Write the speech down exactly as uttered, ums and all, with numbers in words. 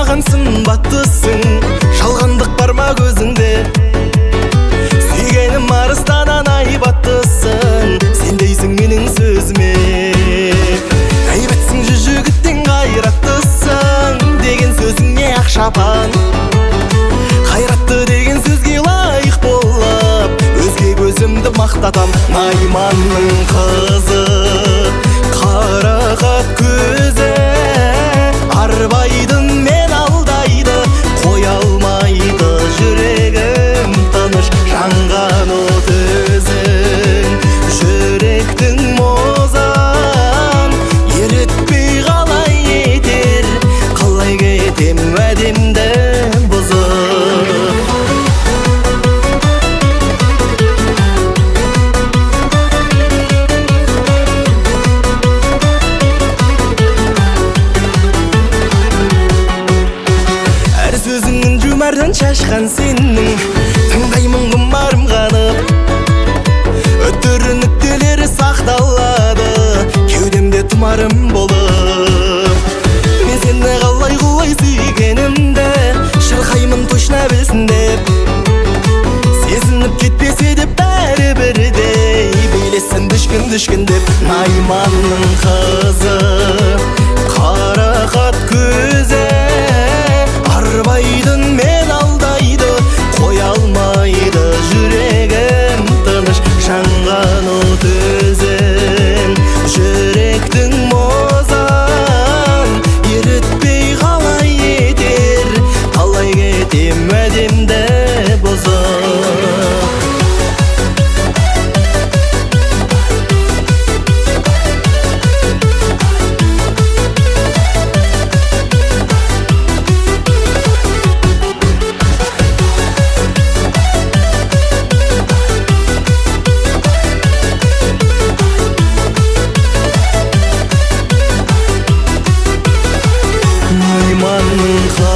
маған сымбаттысың, жалғандық бар ма көзіңде? Сүйгенім арыстанан айбаттысың, сен дейсің менің сөзіме. Әйбәтсің жүз жігіттен қайраттысың, деген сөзіңе ақшапан. Қайратты деген сөзге лайық болып, өзге көзімді мақтатам. Найманның қызы, қарақат көзі, арбайдың мен алдайды, қоя алмайды жүрегім тыныш. Жанған от өзің, жүректің мозан, еретпей қалай етер, қалай кетем уәдемді бұзып. Сөзіңнің жұмардан шашқан сенің, тыңдаймын құмарым қанып. Өтірі нүктелері сақталады, кеудемде тұмарым болып. Мен сені қалай құлай сүйгенімді, шырқаймын точно білсін деп. Сезініп кетпесе де бәрі бірдей, билесін дүшкін дүшкін деп. Найманның қызы, қарақат көзі, арбайдың мен алдайды, қоя алмайды жүрегім тыныш. Жанған от өзің, жүректің мозан, еретпей қалай етер, қалай кетем уәдемді бұзып. Найманның